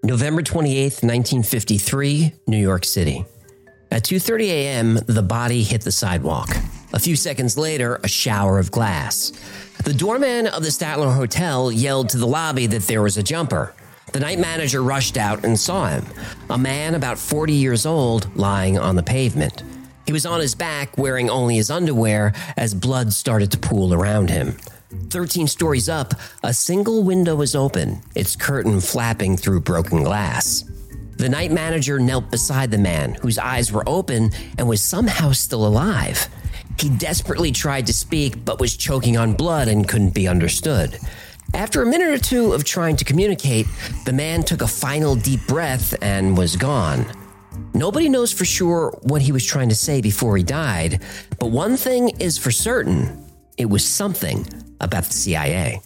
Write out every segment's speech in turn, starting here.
November 28th, 1953, New York City. At 2:30 a.m., the body hit the sidewalk. A few seconds later, a shower of glass. The doorman of the Statler Hotel yelled to the lobby that there was a jumper. The night manager rushed out and saw him, a man about 40 years old lying on the pavement. He was on his back wearing only his underwear as blood started to pool around him. 13 stories up, a single window was open, its curtain flapping through broken glass. The night manager knelt beside the man, whose eyes were open and was somehow still alive. He desperately tried to speak, but was choking on blood and couldn't be understood. After a minute or two of trying to communicate, the man took a final deep breath and was gone. Nobody knows for sure what he was trying to say before he died, but one thing is for certain, it was something about the CIA.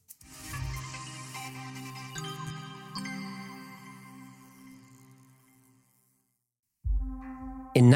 In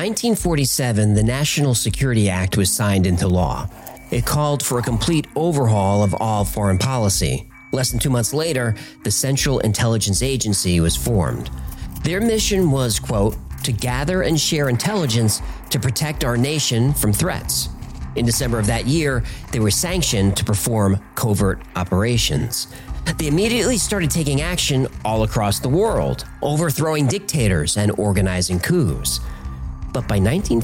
1947, the National Security Act was signed into law. It called for a complete overhaul of all foreign policy. Less than 2 months later, the Central Intelligence Agency was formed. Their mission was, quote, to gather and share intelligence to protect our nation from threats. In December of that year, they were sanctioned to perform covert operations. They immediately started taking action all across the world, overthrowing dictators and organizing coups. But by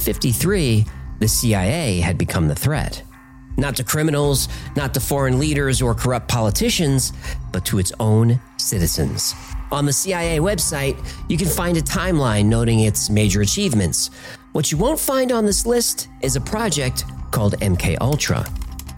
1953, the CIA had become the threat. Not to criminals, not to foreign leaders or corrupt politicians, but to its own citizens. On the CIA website, you can find a timeline noting its major achievements. What you won't find on this list is a project called MKUltra.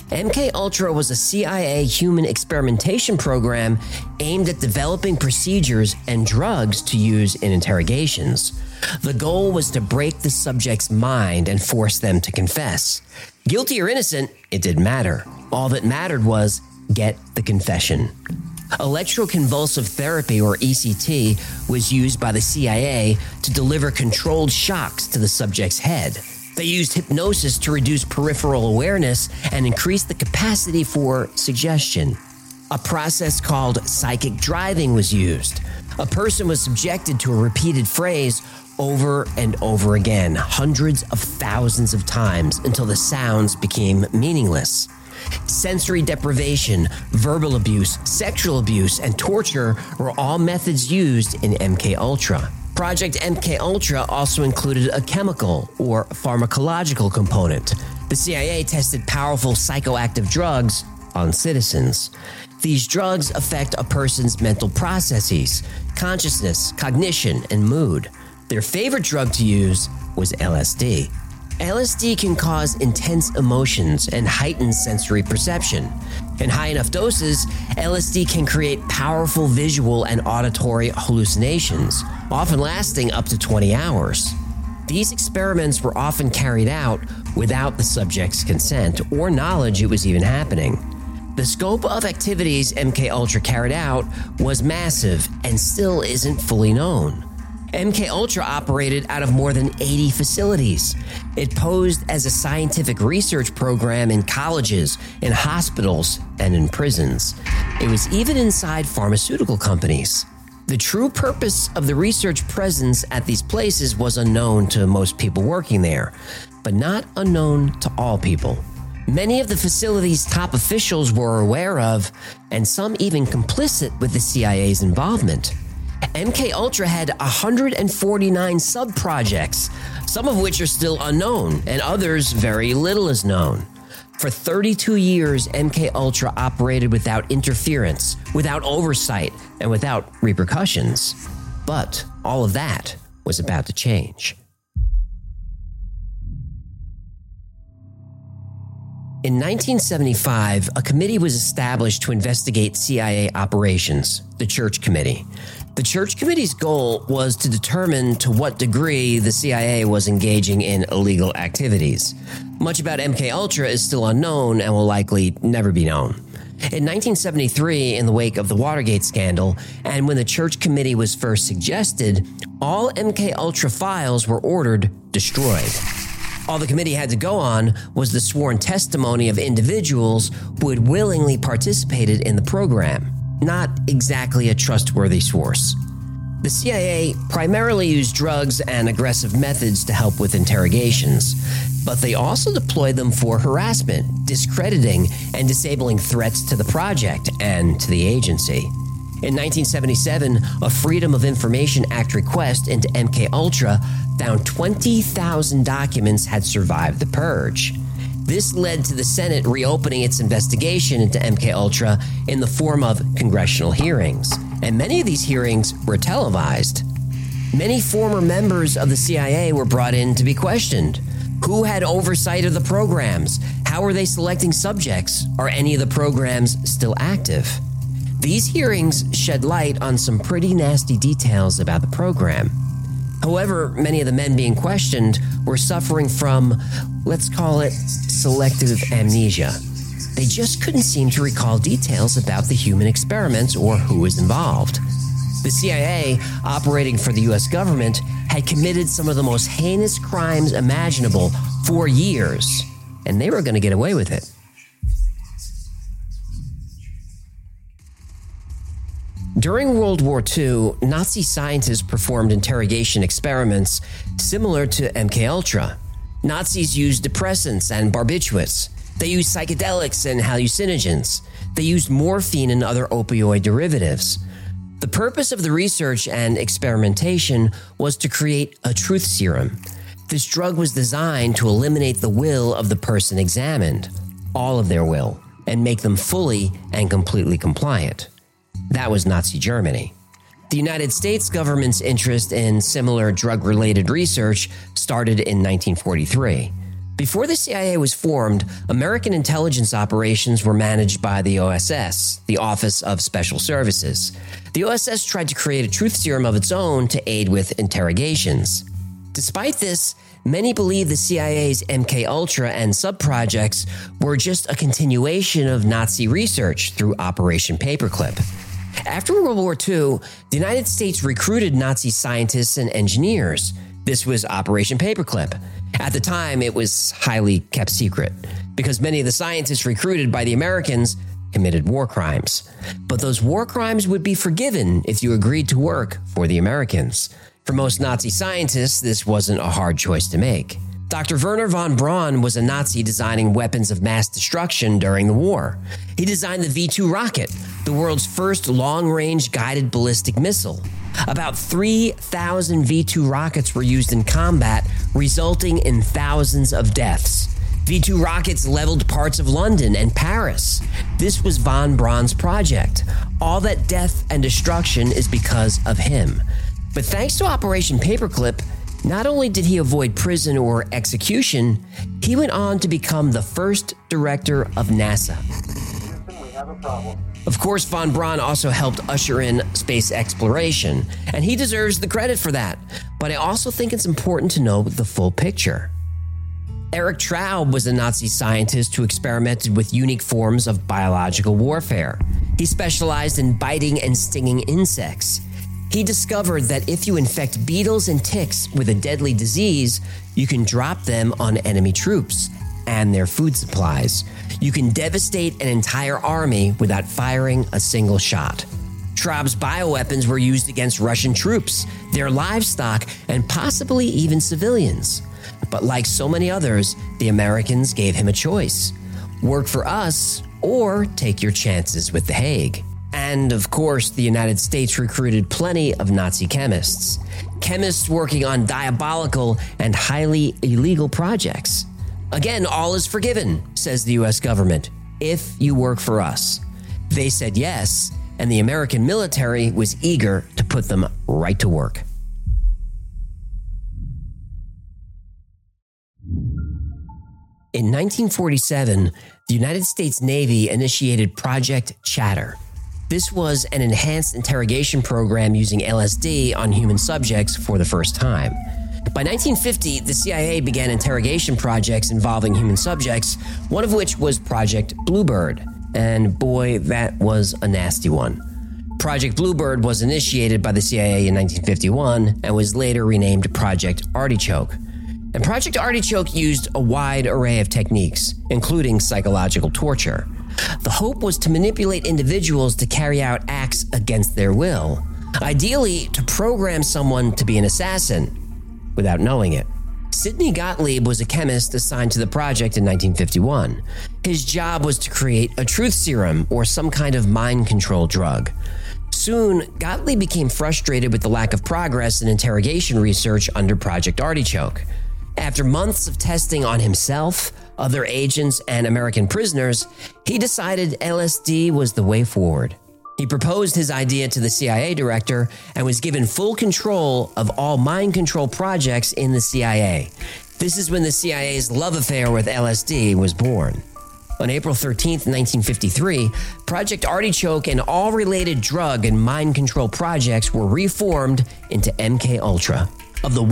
MKUltra was a CIA human experimentation program aimed at developing procedures and drugs to use in interrogations. The goal was to break the subject's mind and force them to confess. Guilty or innocent, it didn't matter. All that mattered was get the confession. Electroconvulsive therapy, or ECT, was used by the CIA to deliver controlled shocks to the subject's head. They used hypnosis to reduce peripheral awareness and increase the capacity for suggestion. A process called psychic driving was used. A person was subjected to a repeated phrase over and over again, hundreds of thousands of times, until the sounds became meaningless. Sensory deprivation, verbal abuse, sexual abuse, and torture were all methods used in MKUltra. Project MKUltra also included a chemical or pharmacological component. The CIA tested powerful psychoactive drugs on citizens. These drugs affect a person's mental processes, consciousness, cognition, and mood. Their favorite drug to use was LSD. LSD can cause intense emotions and heighten sensory perception. In high enough doses, LSD can create powerful visual and auditory hallucinations, often lasting up to 20 hours. These experiments were often carried out without the subject's consent or knowledge it was even happening. The scope of activities MKUltra carried out was massive and still isn't fully known. MKUltra operated out of more than 80 facilities. It posed as a scientific research program in colleges, in hospitals, and in prisons. It was even inside pharmaceutical companies. The true purpose of the research presence at these places was unknown to most people working there, but not unknown to all people. Many of the facility's top officials were aware of, and some even complicit with the CIA's involvement. MKUltra had 149 sub-projects, some of which are still unknown, and others very little is known. For 32 years, MKUltra operated without interference, without oversight, and without repercussions. But all of that was about to change. In 1975, a committee was established to investigate CIA operations, the Church Committee. The Church Committee's goal was to determine to what degree the CIA was engaging in illegal activities. Much about MKUltra is still unknown and will likely never be known. In 1973, in the wake of the Watergate scandal, and when the Church Committee was first suggested, all MKUltra files were ordered destroyed. All the committee had to go on was the sworn testimony of individuals who had willingly participated in the program. Not exactly a trustworthy source. The CIA primarily used drugs and aggressive methods to help with interrogations, but they also deployed them for harassment, discrediting, and disabling threats to the project and to the agency. In 1977, a Freedom of Information Act request into MKUltra found 20,000 documents had survived the purge. This led to the Senate reopening its investigation into MKUltra in the form of congressional hearings, and many of these hearings were televised. Many former members of the CIA were brought in to be questioned. Who had oversight of the programs? How were they selecting subjects? Are any of the programs still active? These hearings shed light on some pretty nasty details about the program. However, many of the men being questioned were suffering from, let's call it, selective amnesia. They just couldn't seem to recall details about the human experiments or who was involved. The CIA, operating for the US government, had committed some of the most heinous crimes imaginable for years, and they were going to get away with it. During World War II, Nazi scientists performed interrogation experiments similar to MKUltra. Nazis used depressants and barbiturates. They used psychedelics and hallucinogens. They used morphine and other opioid derivatives. The purpose of the research and experimentation was to create a truth serum. This drug was designed to eliminate the will of the person examined, all of their will, and make them fully and completely compliant. That was Nazi Germany. The United States government's interest in similar drug-related research started in 1943. Before the CIA was formed, American intelligence operations were managed by the OSS, the Office of Special Services. The OSS tried to create a truth serum of its own to aid with interrogations. Despite this, many believe the CIA's MKUltra and subprojects were just a continuation of Nazi research through Operation Paperclip. After World War II, the United States recruited Nazi scientists and engineers. This was Operation Paperclip. At the time, it was highly kept secret, because many of the scientists recruited by the Americans committed war crimes. But those war crimes would be forgiven if you agreed to work for the Americans. For most Nazi scientists, this wasn't a hard choice to make. Dr. Wernher von Braun was a Nazi designing weapons of mass destruction during the war. He designed the V-2 rocket, the world's first long-range guided ballistic missile. About 3,000 V-2 rockets were used in combat, resulting in thousands of deaths. V-2 rockets leveled parts of London and Paris. This was von Braun's project. All that death and destruction is because of him. But thanks to Operation Paperclip, not only did he avoid prison or execution, he went on to become the first director of NASA. We have a problem. Of course, von Braun also helped usher in space exploration, and he deserves the credit for that. But I also think it's important to know the full picture. Erich Traub was a Nazi scientist who experimented with unique forms of biological warfare. He specialized in biting and stinging insects. He discovered that if you infect beetles and ticks with a deadly disease, you can drop them on enemy troops and their food supplies. You can devastate an entire army without firing a single shot. Traub's bioweapons were used against Russian troops, their livestock, and possibly even civilians. But like so many others, the Americans gave him a choice: work for us or take your chances with The Hague. And of course, the United States recruited plenty of Nazi chemists. Chemists working on diabolical and highly illegal projects. Again, all is forgiven, says the US government, if you work for us. They said yes, and the American military was eager to put them right to work. In 1947, the United States Navy initiated Project Chatter. This was an enhanced interrogation program using LSD on human subjects for the first time. By 1950, the CIA began interrogation projects involving human subjects, one of which was Project Bluebird. And boy, that was a nasty one. Project Bluebird was initiated by the CIA in 1951 and was later renamed Project Artichoke. And Project Artichoke used a wide array of techniques, including psychological torture. The hope was to manipulate individuals to carry out acts against their will. ideally to program someone to be an assassin without knowing it. Sidney Gottlieb was a chemist assigned to the project in 1951. His job was to create a truth serum or some kind of mind control drug. Soon, Gottlieb became frustrated with the lack of progress in interrogation research under Project Artichoke. After months of testing on himself, other agents, and American prisoners, he decided LSD was the way forward. He proposed his idea to the CIA director and was given full control of all mind control projects in the CIA. This is when the CIA's love affair with LSD was born. On April 13, 1953, Project Artichoke and all related drug and mind control projects were reformed into MKUltra. Of the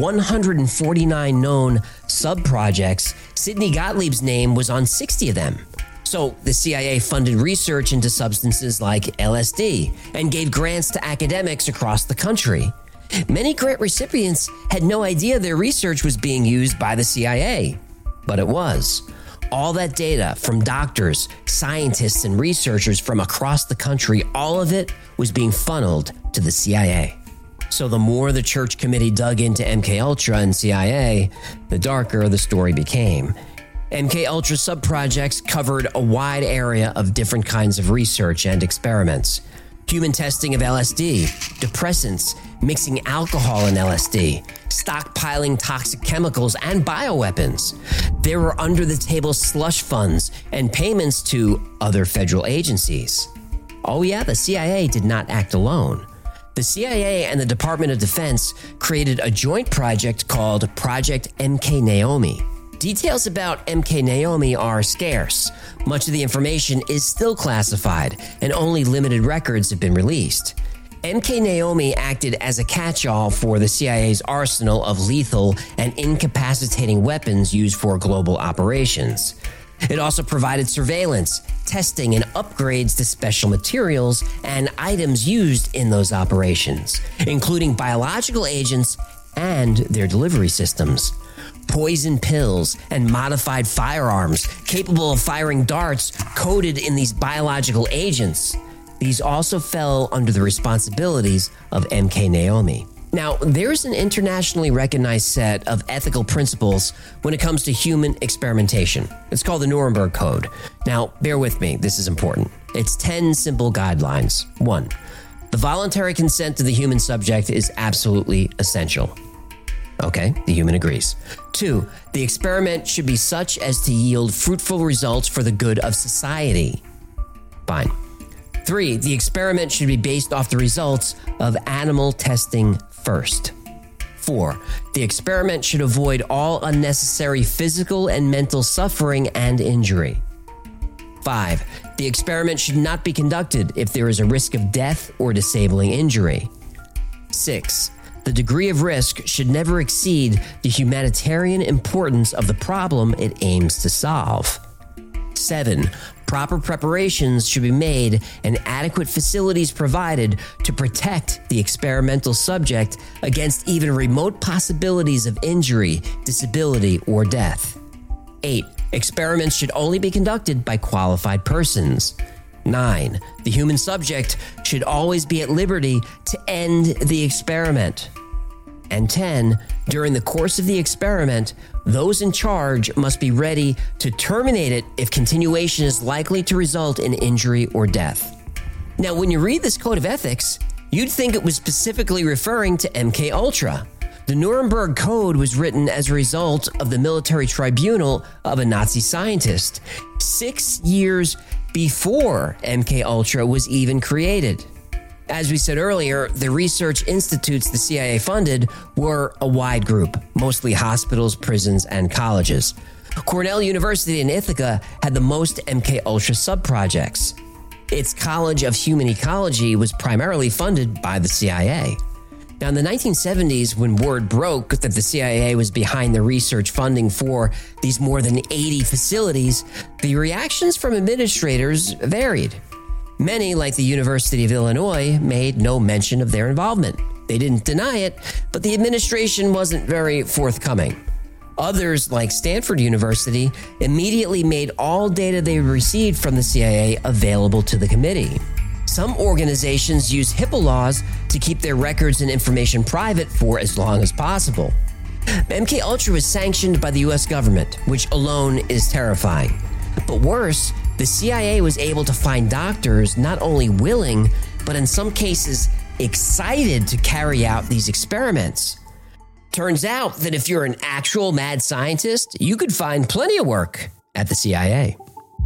149 known sub-projects, Sidney Gottlieb's name was on 60 of them. So the CIA funded research into substances like LSD and gave grants to academics across the country. Many grant recipients had no idea their research was being used by the CIA, but it was. All that data from doctors, scientists, and researchers from across the country, all of it was being funneled to the CIA. So the more the Church Committee dug into MKUltra and CIA, the darker the story became. MKUltra sub-projects covered a wide area of different kinds of research and experiments. Human testing of LSD, depressants, mixing alcohol in LSD, stockpiling toxic chemicals and bioweapons. There were under-the-table slush funds and payments to other federal agencies. Oh yeah, the CIA did not act alone. The CIA and the Department of Defense created a joint project called Project MK Naomi. Details about MK Naomi are scarce. Much of the information is still classified, and only limited records have been released. MK Naomi acted as a catch-all for the CIA's arsenal of lethal and incapacitating weapons used for global operations. It also provided surveillance, testing, and upgrades to special materials and items used in those operations, including biological agents and their delivery systems. Poison pills and modified firearms capable of firing darts coated in these biological agents. These also fell under the responsibilities of MK Naomi. Now, there's an internationally recognized set of ethical principles when it comes to human experimentation. It's called the Nuremberg Code. Now, bear with me, this is important. It's 10 simple guidelines. 1. The voluntary consent of the human subject is absolutely essential. Okay, the human agrees. 2, the experiment should be such as to yield fruitful results for the good of society. Fine. 3, the experiment should be based off the results of animal testing first. 4, the experiment should avoid all unnecessary physical and mental suffering and injury. 5, the experiment should not be conducted if there is a risk of death or disabling injury. 6, the degree of risk should never exceed the humanitarian importance of the problem it aims to solve. 7, proper preparations should be made and adequate facilities provided to protect the experimental subject against even remote possibilities of injury, disability, or death. 8, experiments should only be conducted by qualified persons. 9, the human subject should always be at liberty to end the experiment. And 10, during the course of the experiment, those in charge must be ready to terminate it if continuation is likely to result in injury or death. Now, when you read this code of ethics, you'd think it was specifically referring to MKUltra. The Nuremberg Code was written as a result of the military tribunal of a Nazi scientist 6 years before MKUltra was even created. As we said earlier, the research institutes the CIA funded were a wide group, mostly hospitals, prisons, and colleges. Cornell University in Ithaca had the most MKUltra sub-projects. Its College of Human Ecology was primarily funded by the CIA. Now, in the 1970s, when word broke that the CIA was behind the research funding for these more than 80 facilities, the reactions from administrators varied. Many, like the University of Illinois, made no mention of their involvement. They didn't deny it, but the administration wasn't very forthcoming. Others, like Stanford University, immediately made all data they received from the CIA available to the committee. Some organizations use HIPAA laws to keep their records and information private for as long as possible. MKUltra was sanctioned by the US government, which alone is terrifying. But worse, the CIA was able to find doctors not only willing, but in some cases excited to carry out these experiments. Turns out that if you're an actual mad scientist, you could find plenty of work at the CIA.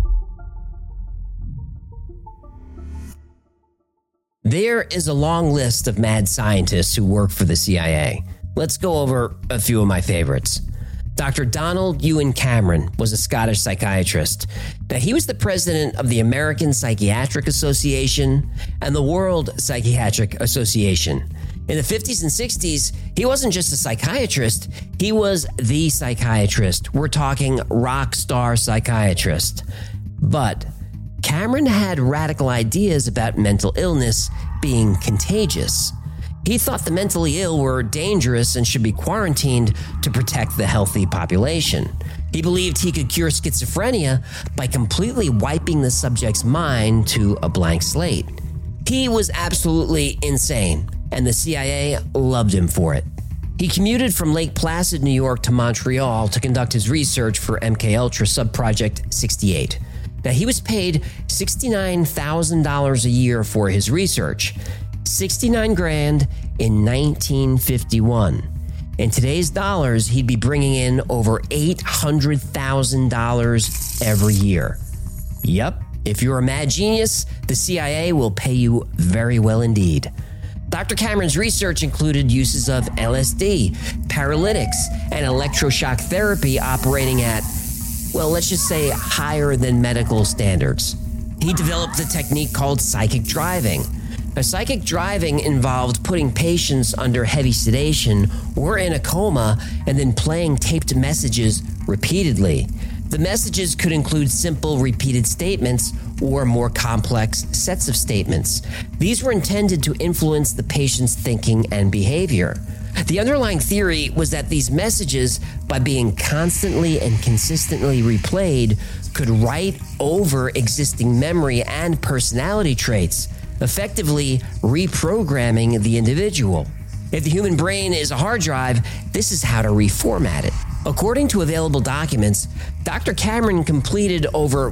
There is a long list of mad scientists who work for the CIA. Let's go over a few of my favorites. Dr. Donald Ewan Cameron was a Scottish psychiatrist. Now, he was the president of the American Psychiatric Association and the World Psychiatric Association. In the 50s and 60s, he wasn't just a psychiatrist, he was the psychiatrist. We're talking rock star psychiatrist. But Cameron had radical ideas about mental illness being contagious. He thought the mentally ill were dangerous and should be quarantined to protect the healthy population. He believed he could cure schizophrenia by completely wiping the subject's mind to a blank slate. He was absolutely insane, and the CIA loved him for it. He commuted from Lake Placid, New York to Montreal to conduct his research for MKUltra Subproject 68. Now, he was paid $69,000 a year for his research. $69,000 in 1951. In today's dollars, he'd be bringing in over $800,000 every year. Yep, if you're a mad genius, the CIA will pay you very well indeed. Dr. Cameron's research included uses of LSD, paralytics, and electroshock therapy operating at, well, let's just say higher than medical standards. He developed a technique called psychic driving. Now, psychic driving involved putting patients under heavy sedation or in a coma and then playing taped messages repeatedly. The messages could include simple repeated statements or more complex sets of statements. These were intended to influence the patient's thinking and behavior. The underlying theory was that these messages, by being constantly and consistently replayed, could write over existing memory and personality traits, effectively reprogramming the individual. If the human brain is a hard drive, this is how to reformat it. According to available documents, Dr. Cameron completed over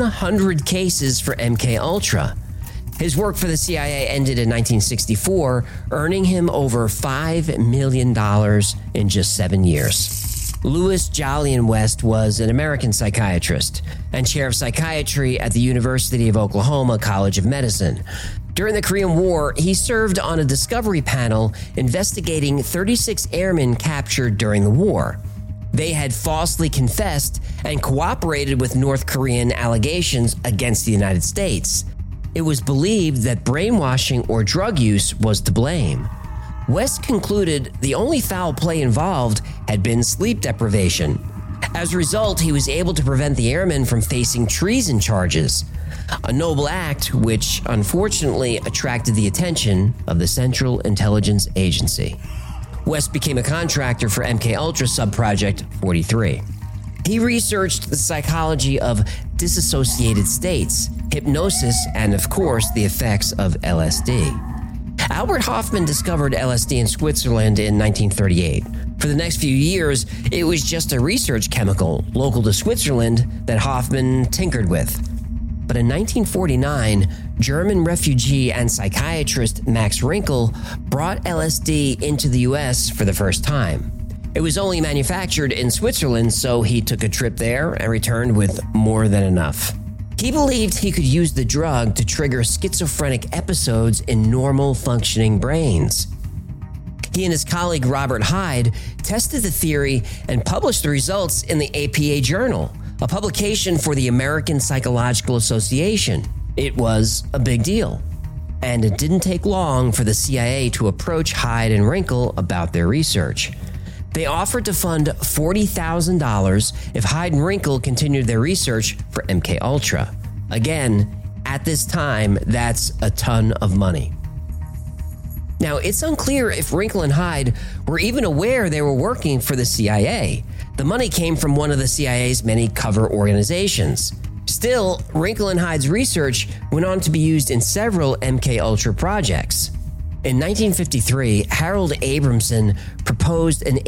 100 cases for MKUltra. His work for the CIA ended in 1964, earning him over $5 million in just 7 years. Louis Jolyon West was an American psychiatrist and chair of psychiatry at the University of Oklahoma College of Medicine. During the Korean War, he served on a discovery panel investigating 36 airmen captured during the war. They had falsely confessed and cooperated with North Korean allegations against the United States. It was believed that brainwashing or drug use was to blame. West concluded the only foul play involved had been sleep deprivation. As a result, he was able to prevent the airmen from facing treason charges, a noble act which unfortunately attracted the attention of the Central Intelligence Agency. West became a contractor for MKUltra Subproject 43. He researched the psychology of dissociated states, hypnosis, and of course, the effects of LSD. Albert Hofmann discovered LSD in Switzerland in 1938. For the next few years, it was just a research chemical local to Switzerland that Hofmann tinkered with. But in 1949, German refugee and psychiatrist Max Rinkel brought LSD into the US for the first time. It was only manufactured in Switzerland, so he took a trip there and returned with more than enough. He believed he could use the drug to trigger schizophrenic episodes in normal functioning brains. He and his colleague Robert Hyde tested the theory and published the results in the APA Journal, a publication for the American Psychological Association. It was a big deal. And it didn't take long for the CIA to approach Hyde and Rinkel about their research. They offered to fund $40,000 if Hyde and Rinkel continued their research for MKUltra. Again, at this time, that's a ton of money. Now, it's unclear if Rinkel and Hyde were even aware they were working for the CIA. The money came from one of the CIA's many cover organizations. Still, Wrinkle and Hyde's research went on to be used in several MKUltra projects. In 1953, Harold Abramson proposed an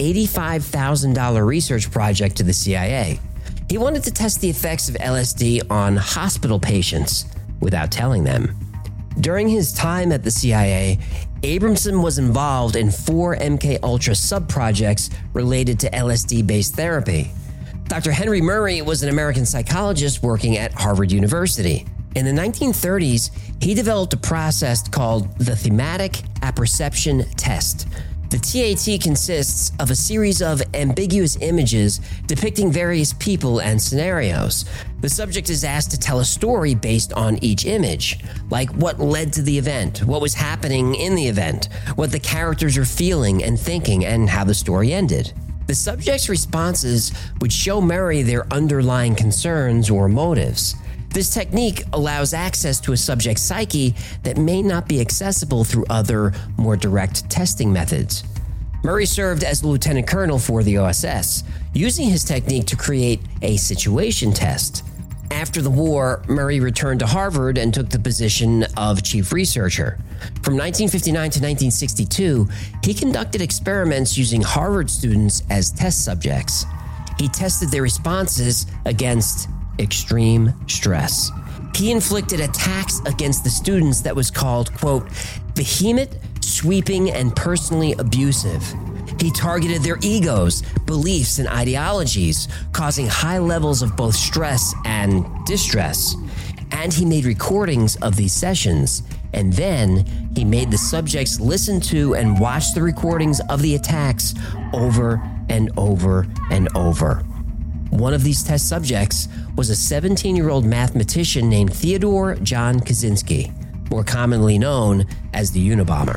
$85,000 research project to the CIA. He wanted to test the effects of LSD on hospital patients without telling them. During his time at the CIA, Abramson was involved in 4 MKUltra sub-projects related to LSD-based therapy. Dr. Henry Murray was an American psychologist working at Harvard University. In the 1930s, he developed a process called the Thematic Apperception Test. The TAT consists of a series of ambiguous images depicting various people and scenarios. The subject is asked to tell a story based on each image, like what led to the event, what was happening in the event, what the characters are feeling and thinking, and how the story ended. The subject's responses would show Murray their underlying concerns or motives. This technique allows access to a subject's psyche that may not be accessible through other, more direct testing methods. Murray served as lieutenant colonel for the OSS, using his technique to create a situation test. After the war, Murray returned to Harvard and took the position of chief researcher. From 1959 to 1962, he conducted experiments using Harvard students as test subjects. He tested their responses against extreme stress. He inflicted attacks against the students that was called, quote, vehement, sweeping, and personally abusive. He targeted their egos, beliefs, and ideologies, causing high levels of both stress and distress. And he made recordings of these sessions. And then he made the subjects listen to and watch the recordings of the attacks over and over and over. One of these test subjects was a 17-year-old mathematician named Theodore John Kaczynski, more commonly known as the Unabomber.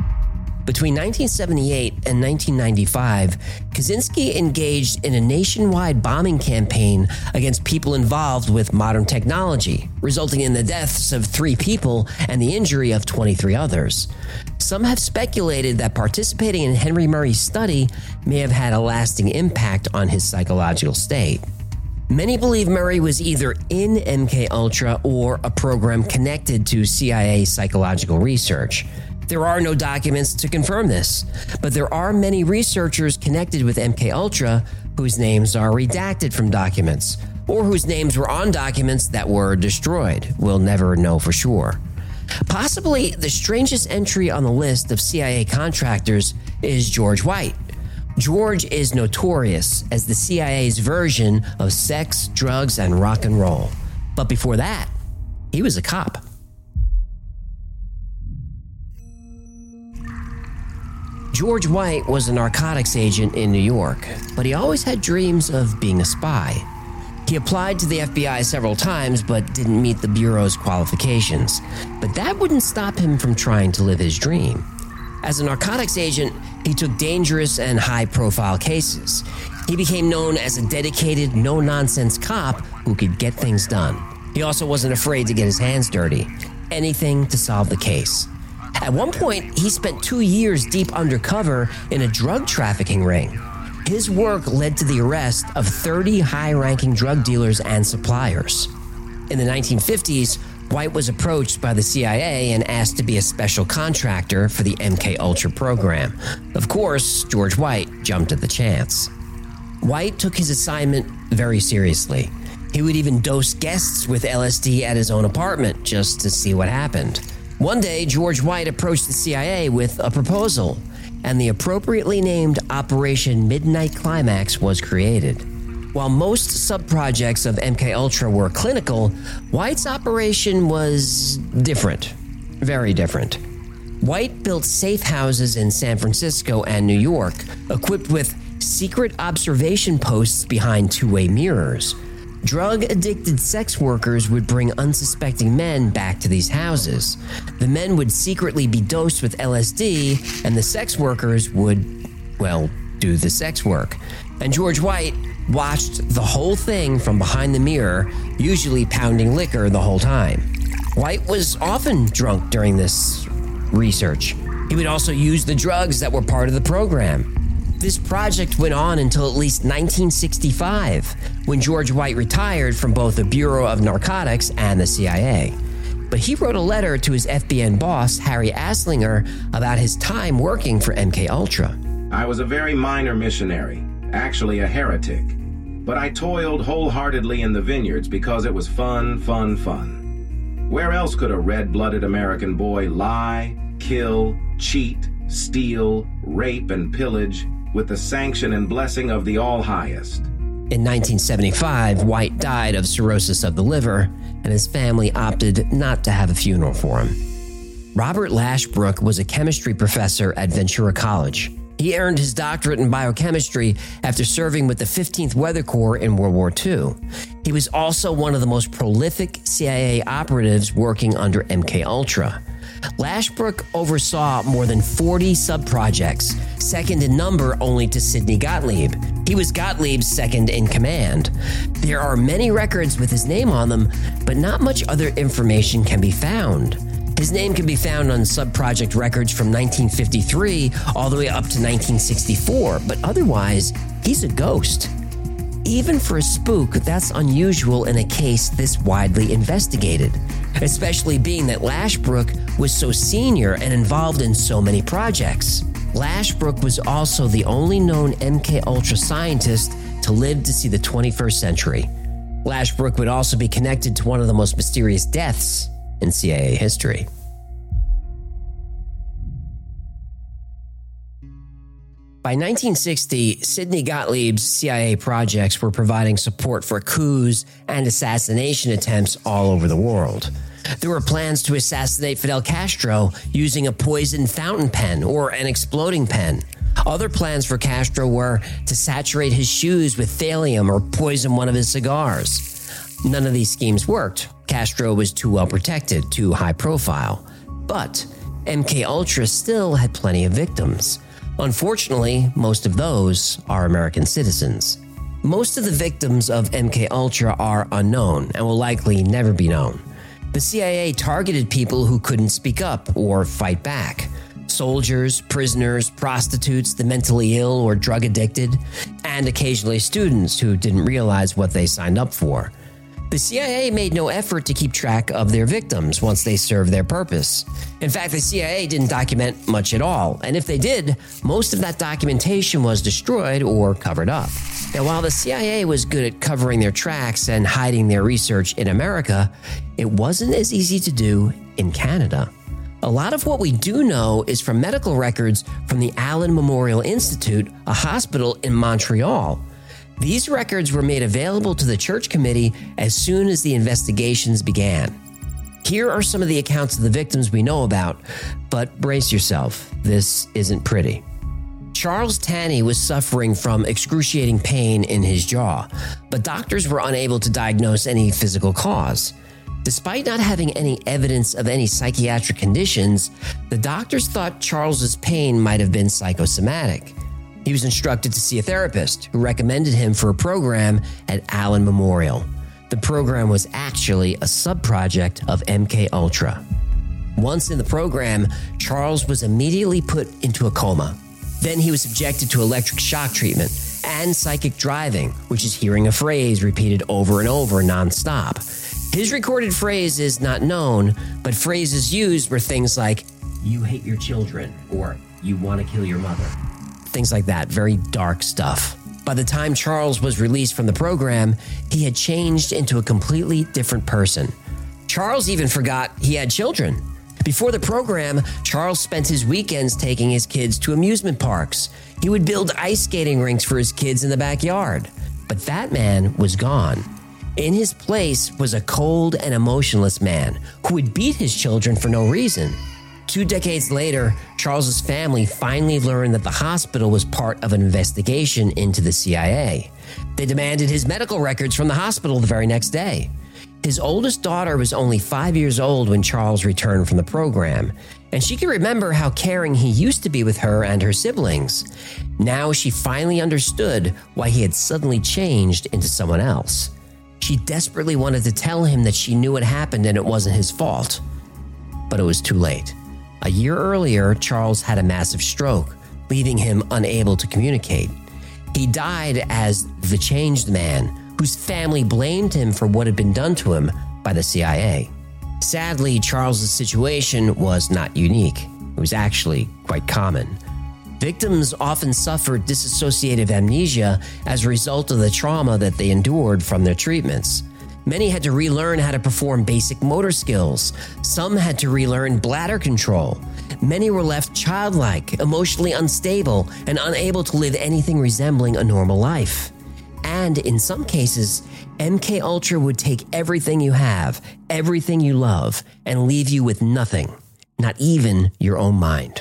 Between 1978 and 1995, Kaczynski engaged in a nationwide bombing campaign against people involved with modern technology, resulting in the deaths of 3 people and the injury of 23 others. Some have speculated that participating in Henry Murray's study may have had a lasting impact on his psychological state. Many believe Murray was either in MKUltra or a program connected to CIA psychological research. There are no documents to confirm this, but there are many researchers connected with MKUltra whose names are redacted from documents, or whose names were on documents that were destroyed. We'll never know for sure. Possibly the strangest entry on the list of CIA contractors is George White. George is notorious as the CIA's version of sex, drugs, and rock and roll. But before that, he was a cop. George White was a narcotics agent in New York, but he always had dreams of being a spy. He applied to the FBI several times, but didn't meet the Bureau's qualifications. But that wouldn't stop him from trying to live his dream. As a narcotics agent, he took dangerous and high-profile cases. He became known as a dedicated, no-nonsense cop who could get things done. He also wasn't afraid to get his hands dirty. Anything to solve the case. At one point, he spent 2 years deep undercover in a drug trafficking ring. His work led to the arrest of 30 high-ranking drug dealers and suppliers. In the 1950s, White was approached by the CIA and asked to be a special contractor for the MKUltra program. Of course, George White jumped at the chance. White took his assignment very seriously. He would even dose guests with LSD at his own apartment just to see what happened. One day, George White approached the CIA with a proposal, and the appropriately named Operation Midnight Climax was created. While most sub-projects of MKUltra were clinical, White's operation was different. Very different. White built safe houses in San Francisco and New York, equipped with secret observation posts behind two-way mirrors. Drug-addicted sex workers would bring unsuspecting men back to these houses. The men would secretly be dosed with LSD, and the sex workers would, do the sex work. And George White watched the whole thing from behind the mirror, usually pounding liquor the whole time. White was often drunk during this research. He would also use the drugs that were part of the program. This project went on until at least 1965, when George White retired from both the Bureau of Narcotics and the CIA. But he wrote a letter to his FBN boss, Harry Anslinger, about his time working for MKUltra. I was a very minor missionary, actually a heretic. But I toiled wholeheartedly in the vineyards because it was fun. Where else could a red-blooded American boy lie, kill, cheat, steal, rape, and pillage with the sanction and blessing of the All-Highest? In 1975, White died of cirrhosis of the liver, and his family opted not to have a funeral for him. Robert Lashbrook was a chemistry professor at Ventura College. He earned his doctorate in biochemistry after serving with the 15th Weather Corps in World War II. He was also one of the most prolific CIA operatives working under MKUltra. Lashbrook oversaw more than 40 sub-projects, second in number only to Sidney Gottlieb. He was Gottlieb's second in command. There are many records with his name on them, but not much other information can be found. His name can be found on sub-project records from 1953 all the way up to 1964, but otherwise, he's a ghost. Even for a spook, that's unusual in a case this widely investigated, especially being that Lashbrook was so senior and involved in so many projects. Lashbrook was also the only known MKUltra scientist to live to see the 21st century. Lashbrook would also be connected to one of the most mysterious deaths in CIA history. By 1960, Sidney Gottlieb's CIA projects were providing support for coups and assassination attempts all over the world. There were plans to assassinate Fidel Castro using a poisoned fountain pen or an exploding pen. Other plans for Castro were to saturate his shoes with thallium or poison one of his cigars. None of these schemes worked. Castro was too well protected, too high profile. But MKUltra still had plenty of victims. Unfortunately, most of those are American citizens. Most of the victims of MKUltra are unknown and will likely never be known. The CIA targeted people who couldn't speak up or fight back. Soldiers, prisoners, prostitutes, the mentally ill or drug addicted, and occasionally students who didn't realize what they signed up for. The CIA made no effort to keep track of their victims once they served their purpose. In fact, the CIA didn't document much at all, and if they did, most of that documentation was destroyed or covered up. Now, while the CIA was good at covering their tracks and hiding their research in America, it wasn't as easy to do in Canada. A lot of what we do know is from medical records from the Allen Memorial Institute, a hospital in Montreal. These records were made available to the Church Committee as soon as the investigations began. Here are some of the accounts of the victims we know about, but brace yourself, this isn't pretty. Charles Tanney was suffering from excruciating pain in his jaw, but doctors were unable to diagnose any physical cause. Despite not having any evidence of any psychiatric conditions, the doctors thought Charles's pain might have been psychosomatic. He was instructed to see a therapist who recommended him for a program at Allen Memorial. The program was actually a sub-project of MKUltra. Once in the program, Charles was immediately put into a coma. Then he was subjected to electric shock treatment and psychic driving, which is hearing a phrase repeated over and over nonstop. His recorded phrase is not known, but phrases used were things like, "You hate your children," or "You want to kill your mother." Things like that, very dark stuff. By the time Charles was released from the program, he had changed into a completely different person. Charles even forgot he had children. Before the program, Charles spent his weekends taking his kids to amusement parks. He would build ice skating rinks for his kids in the backyard. But that man was gone. In his place was a cold and emotionless man who would beat his children for no reason. 2 decades later, Charles's family finally learned that the hospital was part of an investigation into the CIA. They demanded his medical records from the hospital the very next day. His oldest daughter was only 5 years old when Charles returned from the program, and she could remember how caring he used to be with her and her siblings. Now she finally understood why he had suddenly changed into someone else. She desperately wanted to tell him that she knew what happened and it wasn't his fault. But it was too late. A year earlier, Charles had a massive stroke, leaving him unable to communicate. He died as the changed man, whose family blamed him for what had been done to him by the CIA. Sadly, Charles's situation was not unique. It was actually quite common. Victims often suffered dissociative amnesia as a result of the trauma that they endured from their treatments. Many had to relearn how to perform basic motor skills. Some had to relearn bladder control. Many were left childlike, emotionally unstable, and unable to live anything resembling a normal life. And in some cases, MK Ultra would take everything you have, everything you love, and leave you with nothing, not even your own mind.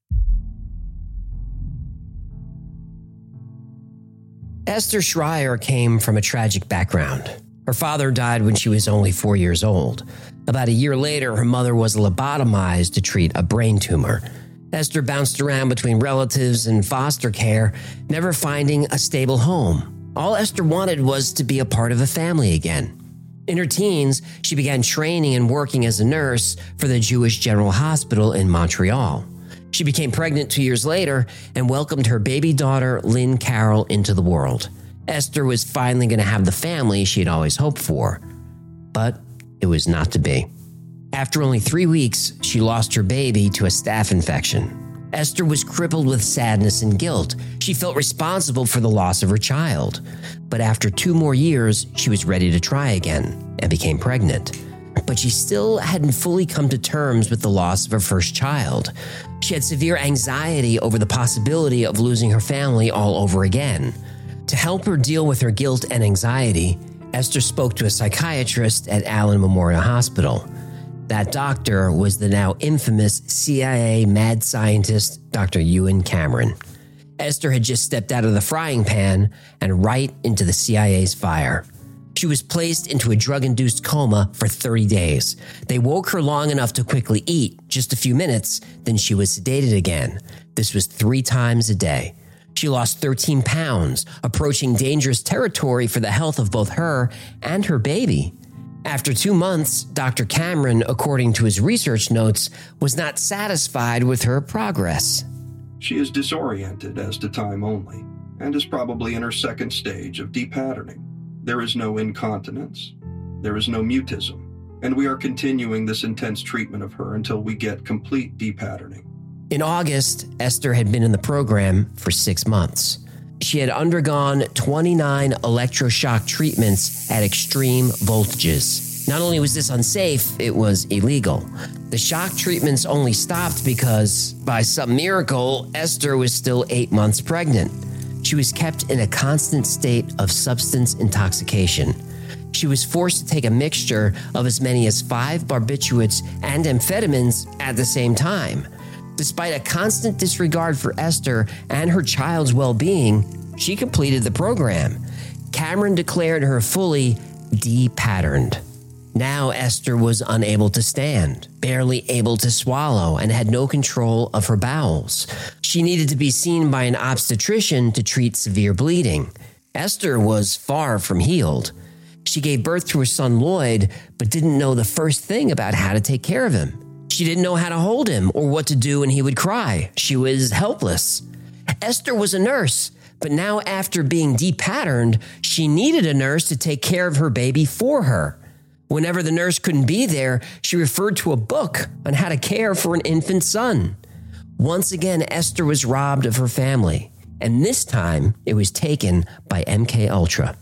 Esther Schreier came from a tragic background. Her father died when she was only 4 years old. About a year later, her mother was lobotomized to treat a brain tumor. Esther bounced around between relatives and foster care, never finding a stable home. All Esther wanted was to be a part of a family again. In her teens, she began training and working as a nurse for the Jewish General Hospital in Montreal. She became pregnant 2 years later and welcomed her baby daughter, Lynn Carroll, into the world. Esther was finally going to have the family she had always hoped for. But it was not to be. After only 3 weeks, she lost her baby to a staph infection. Esther was crippled with sadness and guilt. She felt responsible for the loss of her child. But after 2 more years, she was ready to try again and became pregnant. But she still hadn't fully come to terms with the loss of her first child. She had severe anxiety over the possibility of losing her family all over again. To help her deal with her guilt and anxiety, Esther spoke to a psychiatrist at Allen Memorial Hospital. That doctor was the now infamous CIA mad scientist, Dr. Ewen Cameron. Esther had just stepped out of the frying pan and right into the CIA's fire. She was placed into a drug-induced coma for 30 days. They woke her long enough to quickly eat, just a few minutes, then she was sedated again. This was 3 times a day. She lost 13 pounds, approaching dangerous territory for the health of both her and her baby. After 2 months, Dr. Cameron, according to his research notes, was not satisfied with her progress. She is disoriented as to time only, and is probably in her second stage of depatterning. There is no incontinence. There is no mutism. And we are continuing this intense treatment of her until we get complete depatterning. In August, Esther had been in the program for 6 months. She had undergone 29 electroshock treatments at extreme voltages. Not only was this unsafe, it was illegal. The shock treatments only stopped because, by some miracle, Esther was still 8 months pregnant. She was kept in a constant state of substance intoxication. She was forced to take a mixture of as many as 5 barbiturates and amphetamines at the same time. Despite a constant disregard for Esther and her child's well-being, she completed the program. Cameron declared her fully depatterned. Now Esther was unable to stand, barely able to swallow, and had no control of her bowels. She needed to be seen by an obstetrician to treat severe bleeding. Esther was far from healed. She gave birth to her son Lloyd, but didn't know the first thing about how to take care of him. She didn't know how to hold him or what to do when he would cry. She was helpless. Esther was a nurse, but now after being depatterned, she needed a nurse to take care of her baby for her. Whenever the nurse couldn't be there, she referred to a book on how to care for an infant son. Once again, Esther was robbed of her family, and this time it was taken by MK Ultra.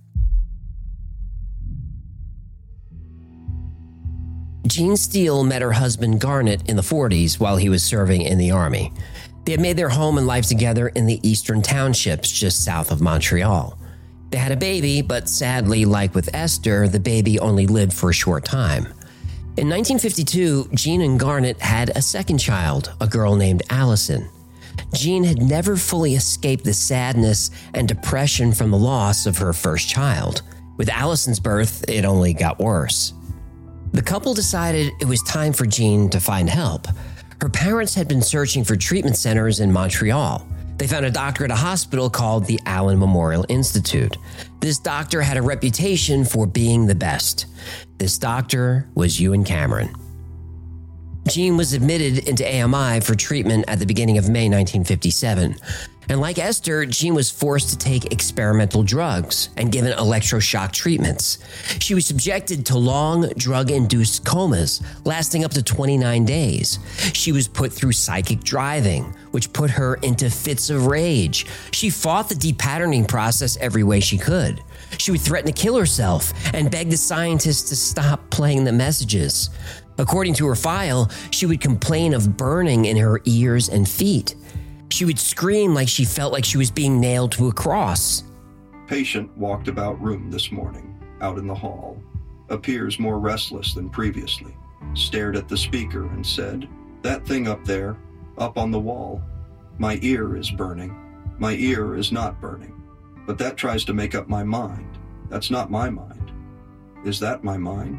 Jean Steele met her husband Garnet in the 40s while he was serving in the Army. They had made their home and life together in the eastern townships just south of Montreal. They had a baby, but sadly, like with Esther, the baby only lived for a short time. In 1952, Jean and Garnet had a second child, a girl named Allison. Jean had never fully escaped the sadness and depression from the loss of her first child. With Allison's birth, it only got worse. The couple decided it was time for Jean to find help. Her parents had been searching for treatment centers in Montreal. They found a doctor at a hospital called the Allen Memorial Institute. This doctor had a reputation for being the best. This doctor was Ewen Cameron. Jean was admitted into AMI for treatment at the beginning of May 1957. And like Esther, Jean was forced to take experimental drugs and given electroshock treatments. She was subjected to long drug-induced comas lasting up to 29 days. She was put through psychic driving, which put her into fits of rage. She fought the depatterning process every way she could. She would threaten to kill herself and beg the scientists to stop playing the messages. According to her file, she would complain of burning in her ears and feet. She would scream like she felt like she was being nailed to a cross. Patient walked about room this morning, out in the hall. Appears more restless than previously. Stared at the speaker and said, "That thing up there, up on the wall. My ear is burning. My ear is not burning. But that tries to make up my mind. That's not my mind. Is that my mind?"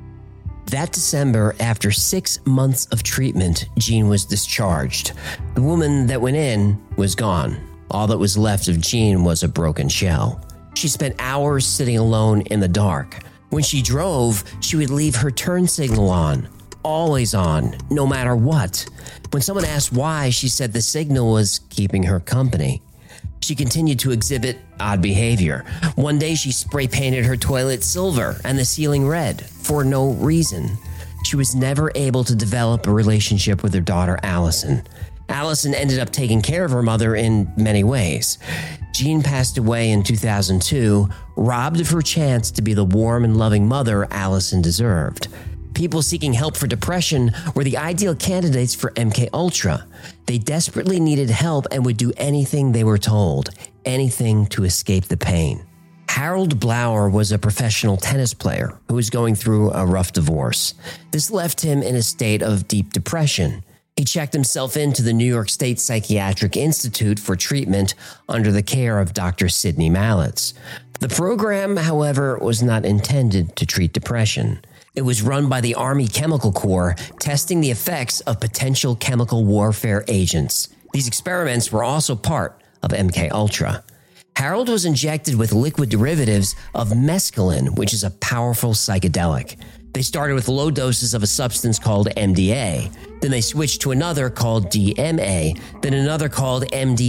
That December, after 6 months of treatment, Jean was discharged. The woman that went in was gone. All that was left of Jean was a broken shell. She spent hours sitting alone in the dark. When she drove, she would leave her turn signal on, always on, no matter what. When someone asked why, she said the signal was keeping her company. She continued to exhibit odd behavior. One day she spray painted her toilet silver and the ceiling red for no reason. She was never able to develop a relationship with her daughter, Allison. Allison ended up taking care of her mother in many ways. Jean passed away in 2002, robbed of her chance to be the warm and loving mother Allison deserved. People seeking help for depression were the ideal candidates for MK Ultra. They desperately needed help and would do anything they were told, anything to escape the pain. Harold Blower was a professional tennis player who was going through a rough divorce. This left him in a state of deep depression. He checked himself into the New York State Psychiatric Institute for treatment under the care of Dr. Sidney Mallitz. The program, however, was not intended to treat depression. It was run by the Army Chemical Corps, testing the effects of potential chemical warfare agents. These experiments were also part of MK Ultra. Harold was injected with liquid derivatives of mescaline, which is a powerful psychedelic. They started with low doses of a substance called MDA. Then they switched to another called DMA, then another called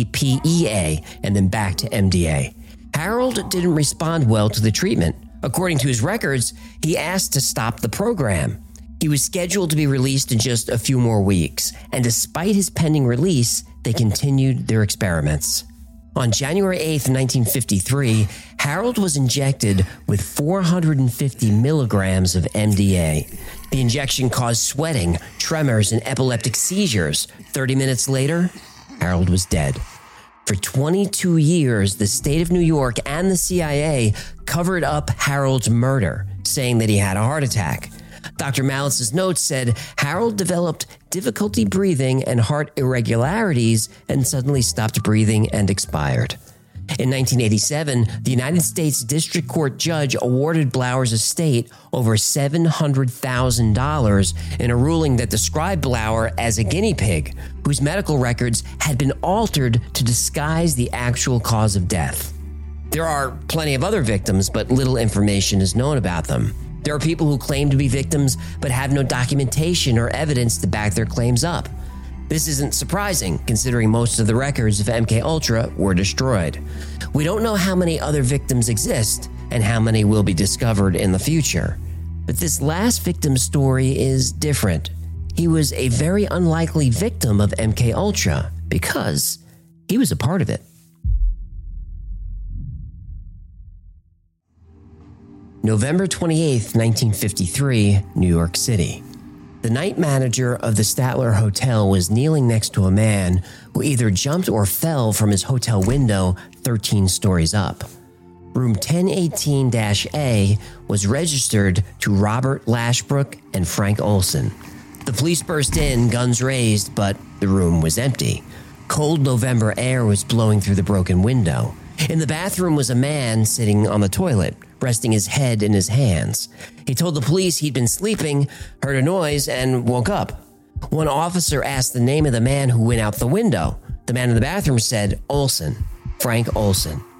MDPEA, and then back to MDA. Harold didn't respond well to the treatment. According to his records, he asked to stop the program. He was scheduled to be released in just a few more weeks, and despite his pending release, they continued their experiments. On January 8, 1953, Harold was injected with 450 milligrams of MDA. The injection caused sweating, tremors, and epileptic seizures. 30 minutes later, Harold was dead. For 22 years, the state of New York and the CIA covered up Harold's murder, saying that he had a heart attack. Dr. Mallitz's notes said Harold developed difficulty breathing and heart irregularities and suddenly stopped breathing and expired. In 1987, the United States District Court judge awarded Blower's estate over $700,000 in a ruling that described Blower as a guinea pig whose medical records had been altered to disguise the actual cause of death. There are plenty of other victims, but little information is known about them. There are people who claim to be victims but have no documentation or evidence to back their claims up. This isn't surprising, considering most of the records of MK Ultra were destroyed. We don't know how many other victims exist and how many will be discovered in the future. But this last victim's story is different. He was a very unlikely victim of MK Ultra because he was a part of it. November 28, 1953, New York City. The night manager of the Statler Hotel was kneeling next to a man who either jumped or fell from his hotel window 13 stories up. Room 1018-A was registered to Robert Lashbrook and Frank Olson. The police burst in, guns raised, but the room was empty. Cold November air was blowing through the broken window. In the bathroom was a man sitting on the toilet, resting his head in his hands. He told the police he'd been sleeping, heard a noise, and woke up. One officer asked the name of the man who went out the window. The man in the bathroom said, Olson, Frank Olson.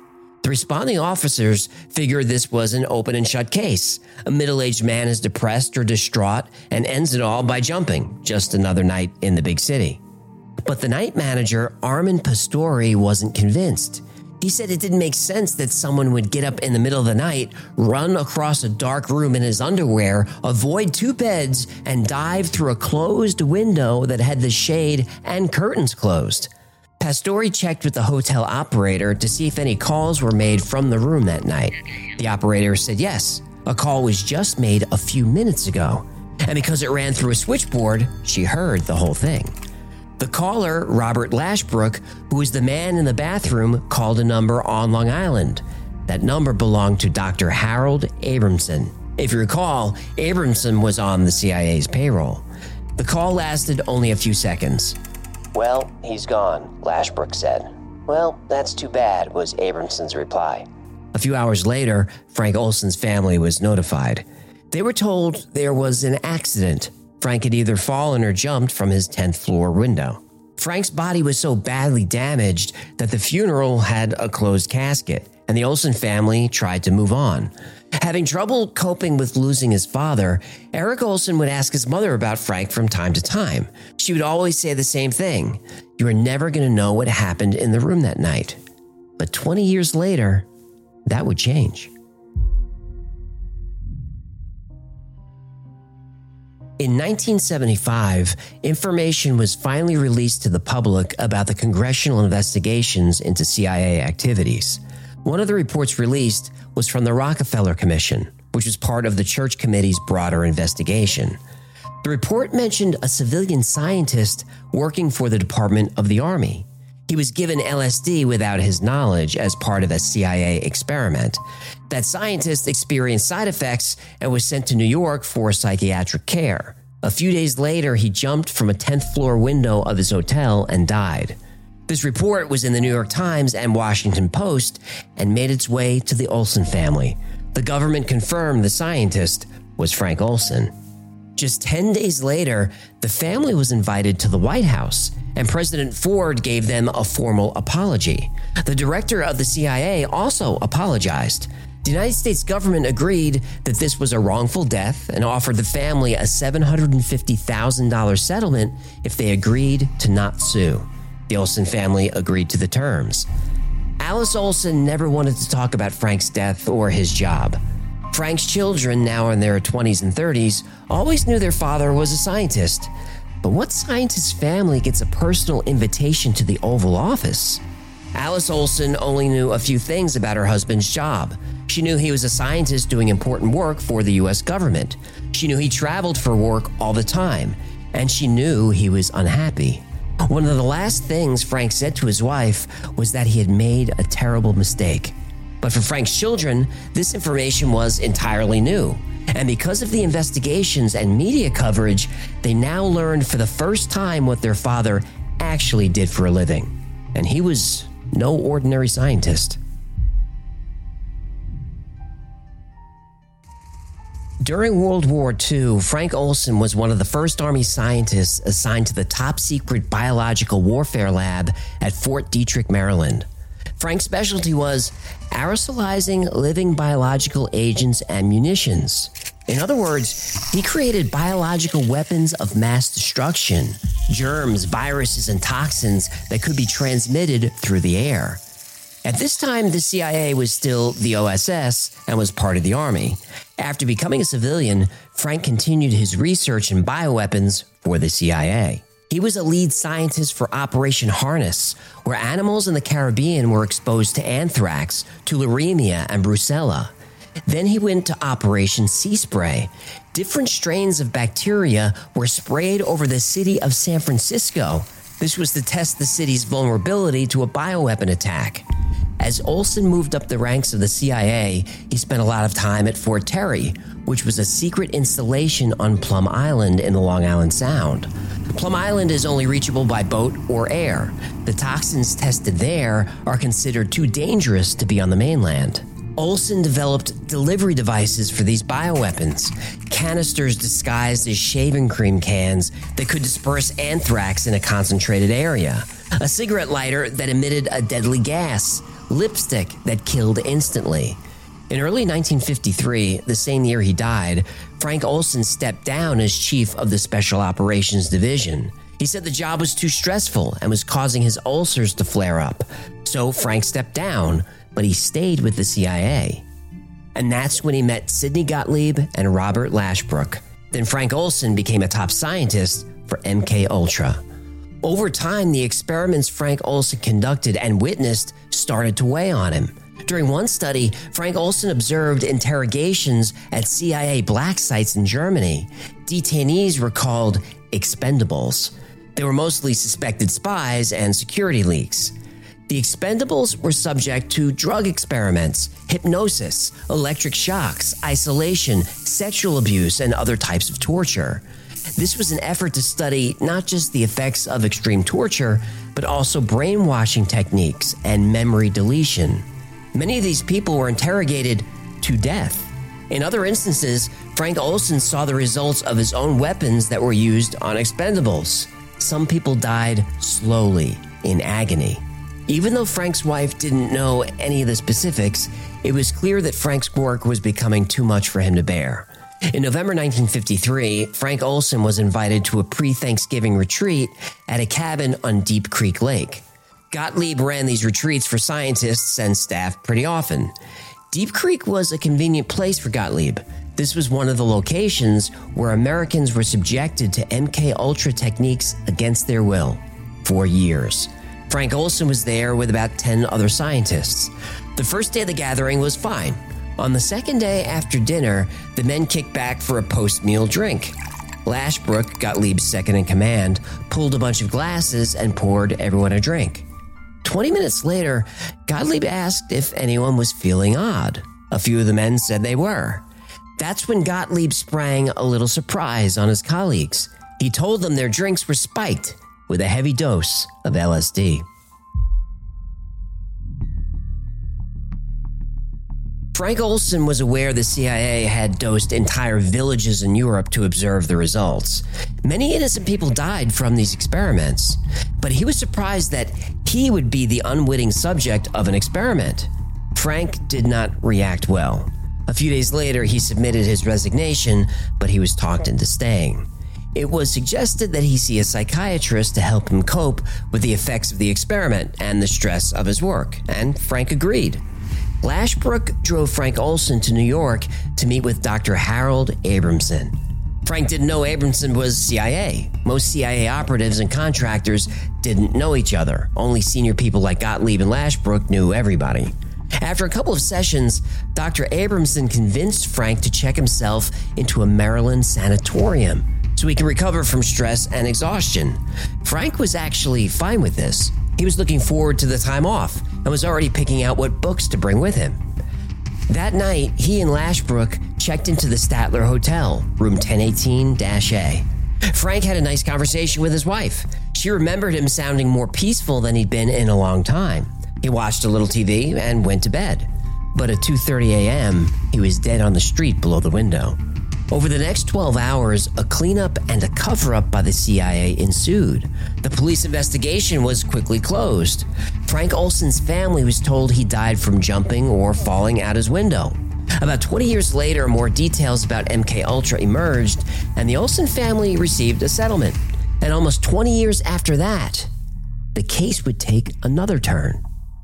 The responding officers figured this was an open and shut case. A middle-aged man is depressed or distraught and ends it all by jumping. Just another night in the big city. But the night manager, Armin Pastori, wasn't convinced. He said it didn't make sense that someone would get up in the middle of the night, run across a dark room in his underwear, avoid 2 beds, and dive through a closed window that had the shade and curtains closed. Pastori checked with the hotel operator to see if any calls were made from the room that night. The operator said yes, a call was just made a few minutes ago. And because it ran through a switchboard, she heard the whole thing. The caller, Robert Lashbrook, who was the man in the bathroom, called a number on Long Island. That number belonged to Dr. Harold Abramson. If you recall, Abramson was on the CIA's payroll. The call lasted only a few seconds. "Well, he's gone," Lashbrook said. "Well, that's too bad," was Abramson's reply. A few hours later, Frank Olson's family was notified. They were told there was an accident. Frank had either fallen or jumped from his 10th floor window. Frank's body was so badly damaged that the funeral had a closed casket, and the Olson family tried to move on. Having trouble coping with losing his father, Eric Olson would ask his mother about Frank from time to time. She would always say the same thing: "You are never going to know what happened in the room that night." But 20 years later, that would change. In 1975, information was finally released to the public about the congressional investigations into CIA activities. One of the reports released was from the Rockefeller Commission, which was part of the Church Committee's broader investigation. The report mentioned a civilian scientist working for the Department of the Army. He was given LSD without his knowledge as part of a CIA experiment. That scientist experienced side effects and was sent to New York for psychiatric care. A few days later, he jumped from a 10th floor window of his hotel and died. This report was in the New York Times and Washington Post and made its way to the Olson family. The government confirmed the scientist was Frank Olson. Just 10 days later, the family was invited to the White House, and President Ford gave them a formal apology. The director of the CIA also apologized. The United States government agreed that this was a wrongful death and offered the family a $750,000 settlement if they agreed to not sue. The Olson family agreed to the terms. Alice Olson never wanted to talk about Frank's death or his job. Frank's children, now in their 20s and 30s, always knew their father was a scientist. But what scientist's family gets a personal invitation to the Oval Office? Alice Olson only knew a few things about her husband's job. She knew he was a scientist doing important work for the U.S. government. She knew he traveled for work all the time. And she knew he was unhappy. One of the last things Frank said to his wife was that he had made a terrible mistake. But for Frank's children, this information was entirely new. And because of the investigations and media coverage, they now learned for the first time what their father actually did for a living. And he was no ordinary scientist. During World War II, Frank Olson was one of the first Army scientists assigned to the top-secret biological warfare lab at Fort Detrick, Maryland. Frank's specialty was aerosolizing living biological agents and munitions. In other words, he created biological weapons of mass destruction, germs, viruses, and toxins that could be transmitted through the air. At this time, the CIA was still the OSS and was part of the Army. After becoming a civilian, Frank continued his research in bioweapons for the CIA. He was a lead scientist for Operation Harness, where animals in the Caribbean were exposed to anthrax, tularemia, and brucella. Then he went to Operation Sea Spray. Different strains of bacteria were sprayed over the city of San Francisco. This was to test the city's vulnerability to a bioweapon attack. As Olson moved up the ranks of the CIA, he spent a lot of time at Fort Terry, which was a secret installation on Plum Island in the Long Island Sound. Plum Island is only reachable by boat or air. The toxins tested there are considered too dangerous to be on the mainland. Olson developed delivery devices for these bioweapons, canisters disguised as shaving cream cans that could disperse anthrax in a concentrated area, a cigarette lighter that emitted a deadly gas, lipstick that killed instantly. In early 1953, the same year he died, Frank Olson stepped down as chief of the Special Operations Division. He said the job was too stressful and was causing his ulcers to flare up. So Frank stepped down, but he stayed with the CIA. And that's when he met Sidney Gottlieb and Robert Lashbrook. Then Frank Olson became a top scientist for MK Ultra. Over time, the experiments Frank Olson conducted and witnessed started to weigh on him. During one study, Frank Olson observed interrogations at CIA black sites in Germany. Detainees were called expendables. They were mostly suspected spies and security leaks. The expendables were subject to drug experiments, hypnosis, electric shocks, isolation, sexual abuse, and other types of torture. This was an effort to study not just the effects of extreme torture, but also brainwashing techniques and memory deletion. Many of these people were interrogated to death. In other instances, Frank Olson saw the results of his own weapons that were used on expendables. Some people died slowly, in agony. Even though Frank's wife didn't know any of the specifics, it was clear that Frank's work was becoming too much for him to bear. In November 1953, Frank Olson was invited to a pre-Thanksgiving retreat at a cabin on Deep Creek Lake. Gottlieb ran these retreats for scientists and staff pretty often. Deep Creek was a convenient place for Gottlieb. This was one of the locations where Americans were subjected to MK Ultra techniques against their will for years. Frank Olson was there with about 10 other scientists. The first day of the gathering was fine. On the second day after dinner, the men kicked back for a post-meal drink. Lashbrook, Gottlieb's second in command, pulled a bunch of glasses and poured everyone a drink. 20 minutes later, Gottlieb asked if anyone was feeling odd. A few of the men said they were. That's when Gottlieb sprang a little surprise on his colleagues. He told them their drinks were spiked with a heavy dose of LSD. Frank Olson was aware the CIA had dosed entire villages in Europe to observe the results. Many innocent people died from these experiments, but he was surprised that he would be the unwitting subject of an experiment. Frank did not react well. A few days later, he submitted his resignation, but he was talked into staying. It was suggested that he see a psychiatrist to help him cope with the effects of the experiment and the stress of his work, and Frank agreed. Lashbrook drove Frank Olson to New York to meet with Dr. Harold Abramson. Frank didn't know Abramson was CIA. Most CIA operatives and contractors didn't know each other. Only senior people like Gottlieb and Lashbrook knew everybody. After a couple of sessions, Dr. Abramson convinced Frank to check himself into a Maryland sanatorium so he can recover from stress and exhaustion. Frank was actually fine with this. He was looking forward to the time off and was already picking out what books to bring with him. That night, he and Lashbrook checked into the Statler Hotel, room 1018-A. Frank had a nice conversation with his wife. She remembered him sounding more peaceful than he'd been in a long time. He watched a little TV and went to bed. But at 2:30 a.m., he was dead on the street below the window. Over the next 12 hours, a cleanup and a cover-up by the CIA ensued. The police investigation was quickly closed. Frank Olson's family was told he died from jumping or falling out his window. About 20 years later, more details about MK Ultra emerged, and the Olson family received a settlement. And almost 20 years after that, the case would take another turn.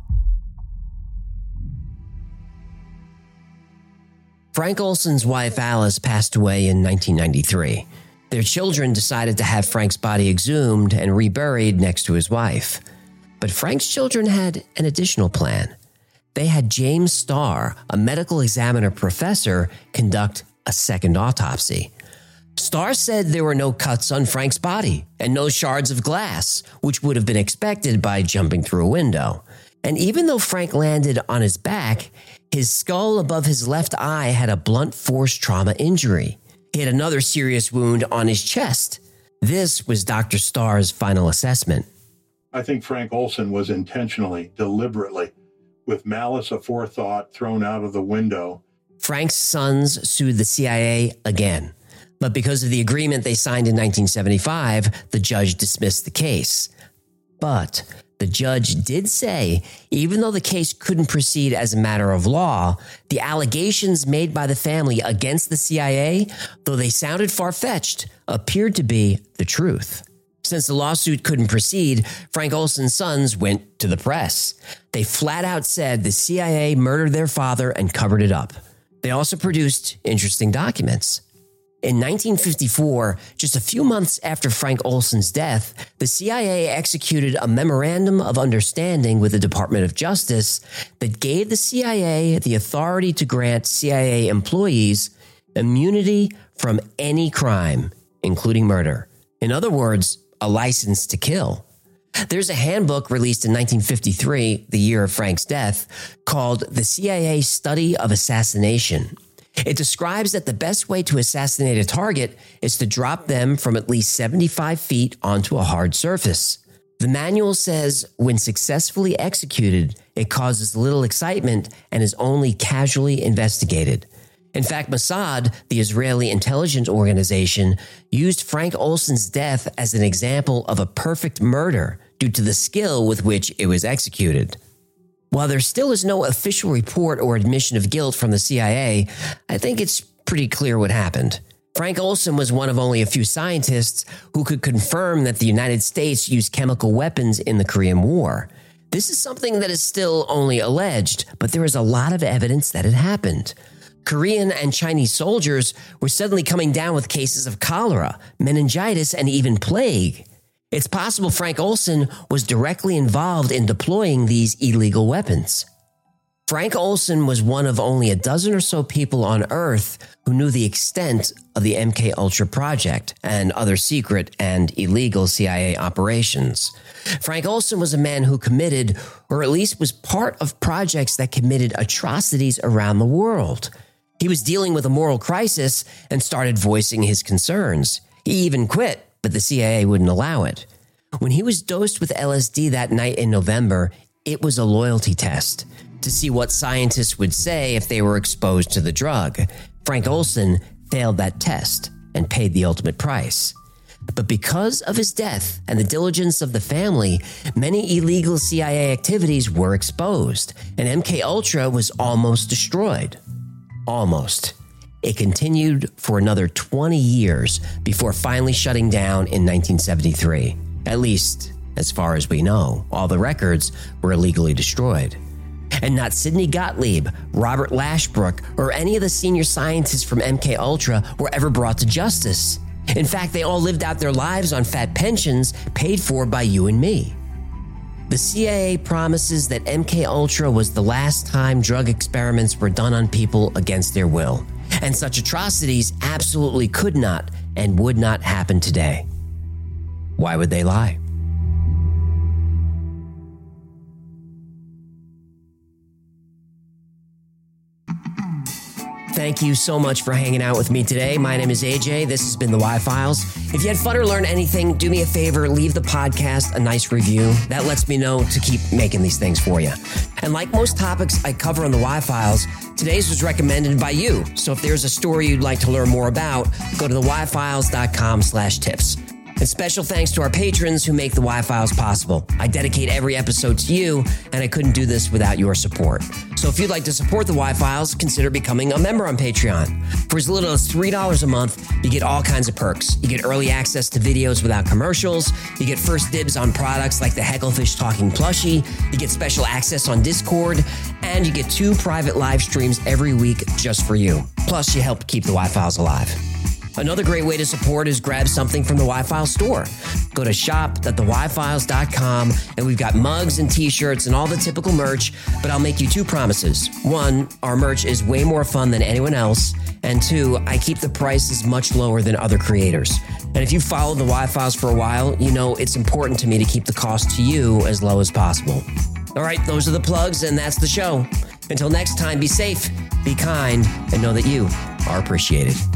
Frank Olson's wife Alice passed away in 1993. Their children decided to have Frank's body exhumed and reburied next to his wife. But Frank's children had an additional plan. They had James Starr, a medical examiner professor, conduct a second autopsy. Starr said there were no cuts on Frank's body and no shards of glass, which would have been expected by jumping through a window. And even though Frank landed on his back, his skull above his left eye had a blunt force trauma injury. He had another serious wound on his chest. This was Dr. Starr's final assessment. I think Frank Olson was intentionally, deliberately, with malice aforethought, thrown out of the window. Frank's sons sued the CIA again. But because of the agreement they signed in 1975, the judge dismissed the case. But the judge did say, even though the case couldn't proceed as a matter of law, the allegations made by the family against the CIA, though they sounded far-fetched, appeared to be the truth. Since the lawsuit couldn't proceed, Frank Olson's sons went to the press. They flat out said the CIA murdered their father and covered it up. They also produced interesting documents. In 1954, just a few months after Frank Olson's death, the CIA executed a memorandum of understanding with the Department of Justice that gave the CIA the authority to grant CIA employees immunity from any crime, including murder. In other words, a license to kill. There's a handbook released in 1953, the year of Frank's death, called The CIA Study of Assassination. It describes that the best way to assassinate a target is to drop them from at least 75 feet onto a hard surface. The manual says when successfully executed, it causes little excitement and is only casually investigated. In fact, Mossad, the Israeli intelligence organization, used Frank Olson's death as an example of a perfect murder due to the skill with which it was executed. While there still is no official report or admission of guilt from the CIA, I think it's pretty clear what happened. Frank Olson was one of only a few scientists who could confirm that the United States used chemical weapons in the Korean War. This is something that is still only alleged, but there is a lot of evidence that it happened. Korean and Chinese soldiers were suddenly coming down with cases of cholera, meningitis, and even plague. It's possible Frank Olson was directly involved in deploying these illegal weapons. Frank Olson was one of only a dozen or so people on Earth who knew the extent of the MKUltra project and other secret and illegal CIA operations. Frank Olson was a man who committed, or at least was part of projects that committed atrocities around the world. He was dealing with a moral crisis and started voicing his concerns. He even quit, but the CIA wouldn't allow it. When he was dosed with LSD that night in November, it was a loyalty test to see what scientists would say if they were exposed to the drug. Frank Olson failed that test and paid the ultimate price. But because of his death and the diligence of the family, many illegal CIA activities were exposed, and MKUltra was almost destroyed. Almost. It continued for another 20 years before finally shutting down in 1973. At least, as far as we know, all the records were illegally destroyed. And not Sidney Gottlieb, Robert Lashbrook, or any of the senior scientists from MKUltra were ever brought to justice. In fact, they all lived out their lives on fat pensions paid for by you and me. The CIA promises that MKUltra was the last time drug experiments were done on people against their will. And such atrocities absolutely could not and would not happen today. Why would they lie? Thank you so much for hanging out with me today. My name is AJ. This has been the Y-Files. If you had fun or learned anything, do me a favor, leave the podcast a nice review. That lets me know to keep making these things for you. And like most topics I cover on the Y-Files, today's was recommended by you. So if there's a story you'd like to learn more about, go to theyfiles.com/tips. And special thanks to our patrons who make the Y-Files possible. I dedicate every episode to you, and I couldn't do this without your support. So if you'd like to support the Y-Files, consider becoming a member on Patreon. For as little as $3 a month, you get all kinds of perks. You get early access to videos without commercials. You get first dibs on products like the Hecklefish Talking Plushie. You get special access on Discord. And you get 2 private live streams every week just for you. Plus, you help keep the Y-Files alive. Another great way to support is grab something from the Y-Files store. Go to shop.theyfiles.com, and we've got mugs and t-shirts and all the typical merch, but I'll make you 2 promises. 1, our merch is way more fun than anyone else, and 2, I keep the prices much lower than other creators. And if you followed the Y-Files for a while, you know it's important to me to keep the cost to you as low as possible. All right, those are the plugs, and that's the show. Until next time, be safe, be kind, and know that you are appreciated.